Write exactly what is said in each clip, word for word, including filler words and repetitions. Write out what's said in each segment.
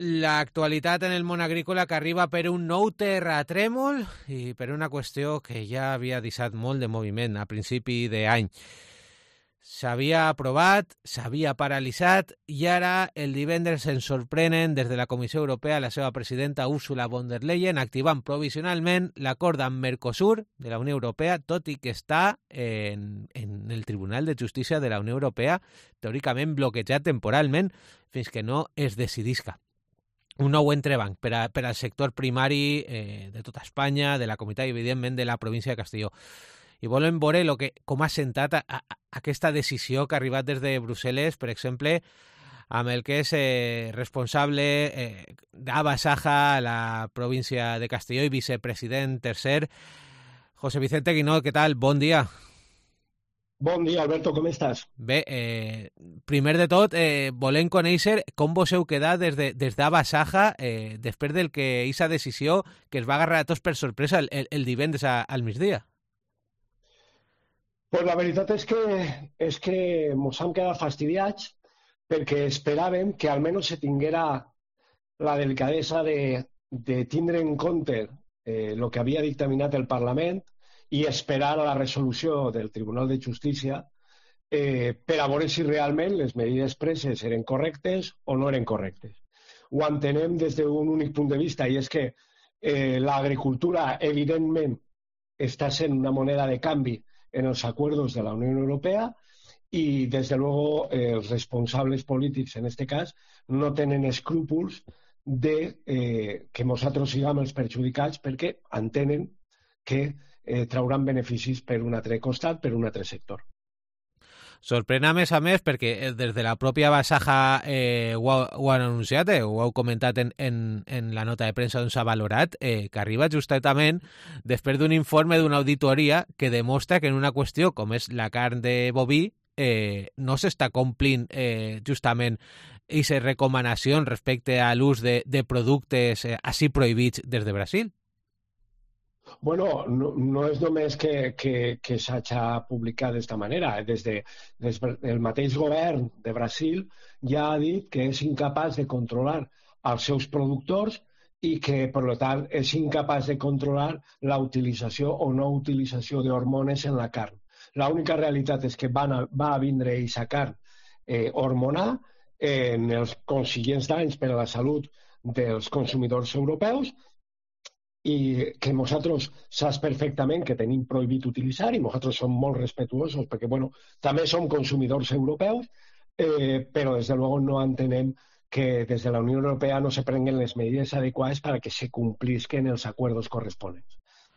L'actualitat en el món agrícola que arriba per un nou terratrèmol i per una qüestió que ja havia deixat molt de moviment a principi d'any. S'havia aprovat, s'havia paralitzat i ara el divendres ens sorprenen des de la Comissió Europea la seva presidenta Ursula von der Leyen activant provisionalment l'acord amb Mercosur de la Unió Europea, tot i que està en, en el Tribunal de Justícia de la Unió Europea teòricament bloquejat temporalment fins que no es decidisca. Un nou entrebanc per, a, per al sector primari eh, de tota Espanya, de la comunitat i, evidentment, de la província de Castelló. I volem veure lo que, com ha sentat a, a, a aquesta decisió que ha arribat des de Brussel·les, per exemple, amb el que és eh, responsable eh, d'Aba Saja a la província de Castelló i vicepresident tercer, José Vicente Guinó. Què tal? Bon dia. Bon dia, Alberto, com estàs? Bé, eh, primer de tot, eh, volem conèixer com vos heu quedat des de, des d'Aba Saja eh, després del que aquesta decisió que es va agarrar a tots per sorpresa el, el, el divendres a, al migdia. Pues la veritat és que, és que mos hem quedat fastidiats perquè esperàvem que almenys se tinguera la delicadesa de, de tindre en compte eh, el que havia dictaminat el Parlament i esperar a la resolució del Tribunal de Justícia eh, per a veure si realment les medides preses eren correctes o no eren correctes. Ho entenem des d'un únic punt de vista, i és que eh, l'agricultura, evidentment, està sent una moneda de canvi en els acuerdos de la Unió Europea i, des de luego, eh, els responsables polítics, en aquest cas, no tenen escrúpols de eh, que nosaltres siguem els perjudicats perquè entenen que eh, trauran beneficis per un altre costat, per un altre sector. Sorprèn a més a més perquè des de la pròpia Basaja eh, ho, ho han anunciat, eh, ho heu comentat en, en, en la nota de premsa on s'ha valorat, eh, que arriba justament després d'un informe d'una auditoria que demostra que en una qüestió com és la carn de boví eh, no s'està complint eh, justament aquestes recomanacions respecte a l'ús de, de productes eh, així prohibits des de Brasil. Bueno, no, no és només que, que, que s'hagi publicat d'esta manera. Des, de, des del mateix govern de Brasil ja ha dit que és incapaç de controlar els seus productors i que, per tant, és incapaç de controlar la utilització o no utilització d'hormones en la carn. L'única realitat és que van a, va a vindre aquesta carn eh, hormonal eh, en els consiguients danys per a la salut dels consumidors europeus i que nosaltres saps perfectament que tenim prohibit utilitzar i nosaltres som molt respetuosos perquè, bueno, també som consumidors europeus, eh, però des de luego no entenem que des de la Unió Europea no se prenguen les medides adequades para que se complisquen els acuerdos corresponents.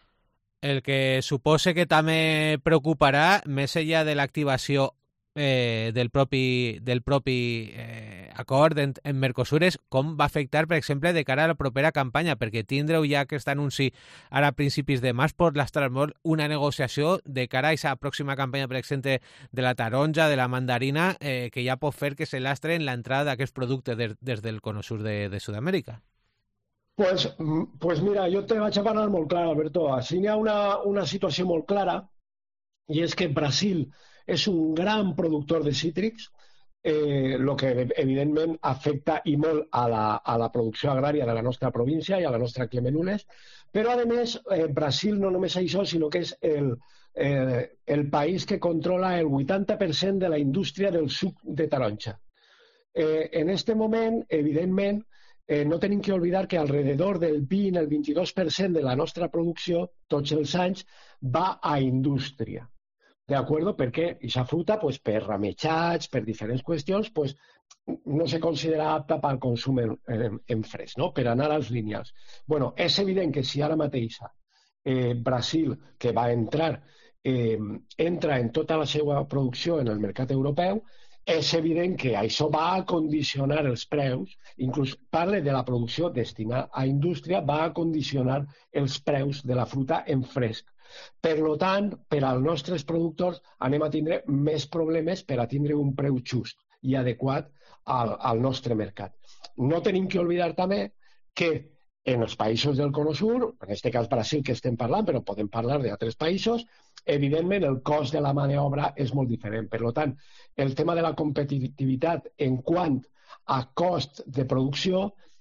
El que supose que també preocuparà, més enllà de l'activació eh, del propi, del propi eh, acord en, en Mercosur, és com va afectar, per exemple, de cara a la propera campanya, perquè tindreu ja aquest anunci ara a principis de març per l'Estrasburg una negociació de cara a aquesta pròxima campanya, per exemple, de la taronja, de la mandarina, eh, que ja pot fer que se lastre en l'entrada d'aquests productes des, des del cono sur de, de Sud-amèrica. Pues, pues mira, jo te vaig a parlar molt clar, Alberto. Així hi ha una, una situació molt clara, i és que Brasil és un gran productor de cítrics, eh, lo que evidentment afecta i molt a la, a la producció agrària de la nostra província i a la nostra Clemenules, però a més eh, Brasil no només això, sinó que és el, eh, el país que controla el vuitanta per cent de la indústria del suc de taronja. Eh, en aquest moment, evidentment, eh, no tenim que oblidar que alrededor del vint al vint-i-dos per cent de la nostra producció, tots els anys, va a indústria. De acuerdo, perquè aquesta fruta, pues, per ramejats, per diferents qüestions, pues, no se considera apta per al consum en, en, en fresc, no? Per anar als lineals. Bueno, és evident que si ara mateix eh, Brasil, que va entrar, eh, entra en tota la seva producció en el mercat europeu, és evident que això va a condicionar els preus, inclús parle de la producció destinada a indústria, va a condicionar els preus de la fruta en fresc. Per tant, per als nostres productors anem a tindre més problemes per a tindre un preu just i adequat al, al nostre mercat. No tenim que oblidar també que en els països del Cono Sur, en aquest cas Brasil que estem parlant, però podem parlar d'altres països, evidentment el cost de la mà d'obra és molt diferent. Per tant, el tema de la competitivitat en quant a cost de producció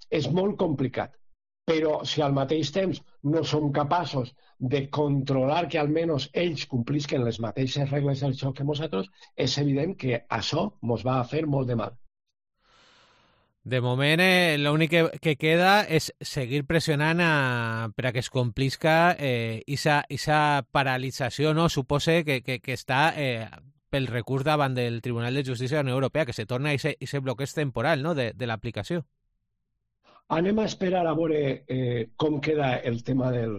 és molt complicat. Però si al mateix temps no som capaços de controlar que almenys ells complisquen les mateixes regles del joc que nosaltres, és evident que això ens va a fer molt de mal. De moment, eh, l'únic que, que queda és seguir pressionant a, per a que es complisca eh, isa, isa paralització, no? Supose que, que, que està eh, pel recurs davant del Tribunal de Justícia de la Unió Europea, que se torna a aquest bloqueig temporal, no?, de, de l'aplicació. Anem a esperar a veure eh, com queda el tema del,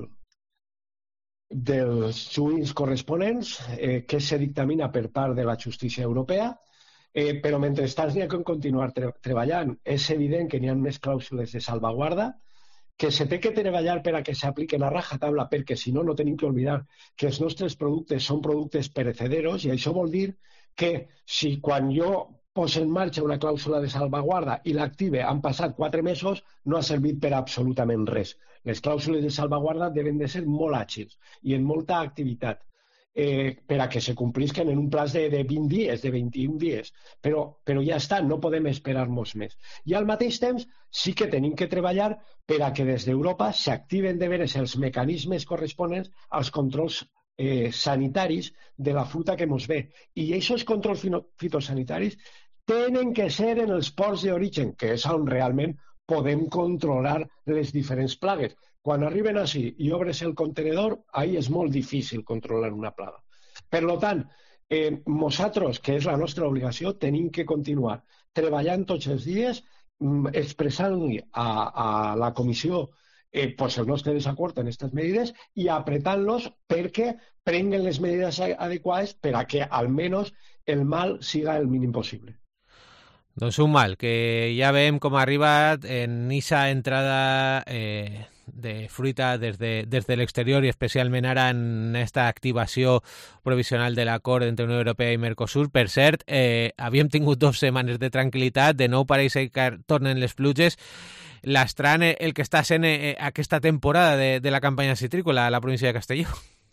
dels juïs corresponents, eh, que se dictamina per part de la justícia europea, eh, però mentrestant n'hi ha que continuar tre treballant. És evident que n'hi ha més clàusules de salvaguarda, que se té que treballar per a que s'apliquen a rajatabla, perquè si no, no tenim que oblidar que els nostres productes són productes perecederos, i això vol dir que si quan jo posa en marxa una clàusula de salvaguarda i l'active han passat quatre mesos, no ha servit per absolutament res. Les clàusules de salvaguarda deben de ser molt àgils i en molta activitat eh, per a que se complisquen en un plaç de, de vint dies, de vint-i-un dies. Però, però ja està, no podem esperar-nos més. I al mateix temps sí que tenim que treballar per a que des d'Europa s'activen de veres els mecanismes corresponents als controls eh, sanitaris de la fruita que ens ve. I aquests controls fitosanitaris tenen que ser en els ports d'origen, que és on realment podem controlar les diferents plagues. Quan arriben així i obres el contenedor, ahí és molt difícil controlar una plaga. Per tant, eh, nosaltres, que és la nostra obligació, tenim que continuar treballant tots els dies, expressant a, a la comissió eh, pues el nostre desacord en aquestes medides i apretant-los perquè prenguen les medides adequades per a que almenys el mal siga el mínim possible. Doncs un mal, que ja veiem com ha arribat en aquesta entrada eh, de fruita des de, des de l'exterior i especialment ara en aquesta activació provisional de l'acord entre Unió Europea i Mercosur. Per cert, eh, havíem tingut dues setmanes de tranquil·litat, de nou pareix que tornen les pluges, lastrant el que està sent eh, aquesta temporada de, de la campanya citrícola a la província de Castelló.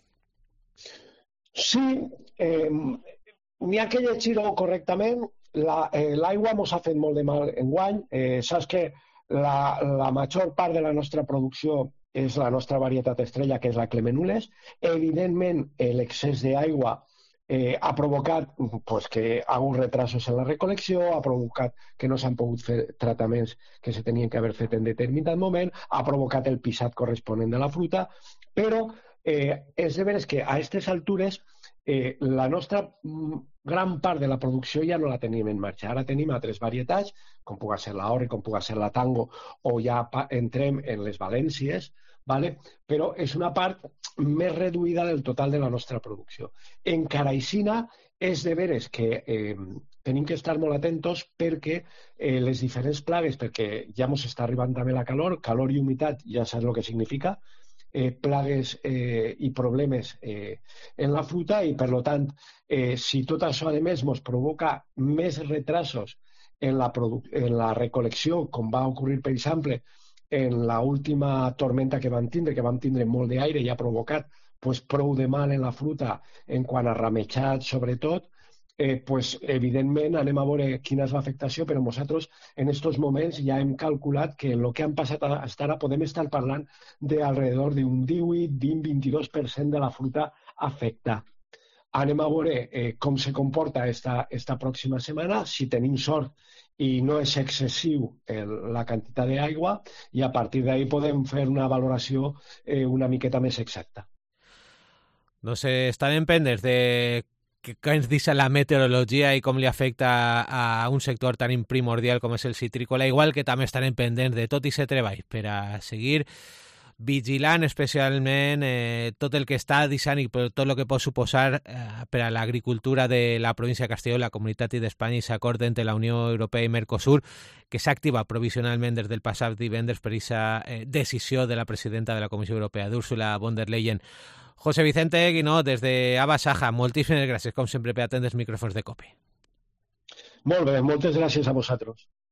Sí, eh, n'hi ha que llegir-ho correctament. L'aigua la, eh, ens ha fet molt de mal enguany. Eh, saps que la, la major part de la nostra producció és la nostra varietat estrella, que és la Clemenules. Evidentment, l'excés d'aigua eh, ha provocat pues, que hi ha hagut retrasos en la recol·lecció, ha provocat que no s'han pogut fer tractaments que se tenien que haver fet en determinat moment, ha provocat el pisat corresponent de la fruita, però eh, és de veres que a aquestes altures eh, la nostra gran part de la producció ja no la tenim en marxa. Ara tenim altres varietats, com pugui ser la Orri, com pugui ser la Tango, o ja entrem en les Valències, vale? Però és una part més reduïda del total de la nostra producció. Encara aixina és de veres que eh, tenim que estar molt atentos perquè eh, les diferents plagues, perquè ja ens està arribant també la calor, calor i humitat, ja saps el que significa, Eh, plagues eh, i problemes eh, en la fruita i, per tant, eh, si tot això, a més, ens provoca més retrasos en la, en la recol·lecció, com va ocorrir, per exemple, en l'última tormenta que vam tindre, que vam tindre molt d'aire i ha provocat pues, prou de mal en la fruita en quant a ramejat, sobretot, eh, pues, evidentment anem a veure quina és l'afectació, però nosaltres en aquests moments ja hem calculat que en el que han passat fins ara podem estar parlant d'alrededor d'un divuit, vint, vint-i-dos per cent de la fruita afectada. Anem a veure eh, com se comporta esta, esta pròxima setmana, si tenim sort i no és excessiu el, la quantitat d'aigua, i a partir d'ahí podem fer una valoració eh, una miqueta més exacta. No sé, estarem pendents de què ens dice la meteorologia i com li afecta a un sector tan primordial com és el citrícola, igual que també estarem pendents de tot i se treball per a seguir vigilant especialment eh, tot el que està deixant i tot el que pot suposar eh, per a l'agricultura de la província de Castelló, la Comunitat d'Espanya i s'acord entre la Unió Europea i Mercosur, que s'ha activat provisionalment des del passat divendres per aquesta eh, decisió de la presidenta de la Comissió Europea, d'Ursula von der Leyen. José Vicente Guinó, des de Aba Saja, moltíssimes gràcies, com sempre, per atendre els micròfons de COPE. Molt bé, moltes gràcies a vosaltres.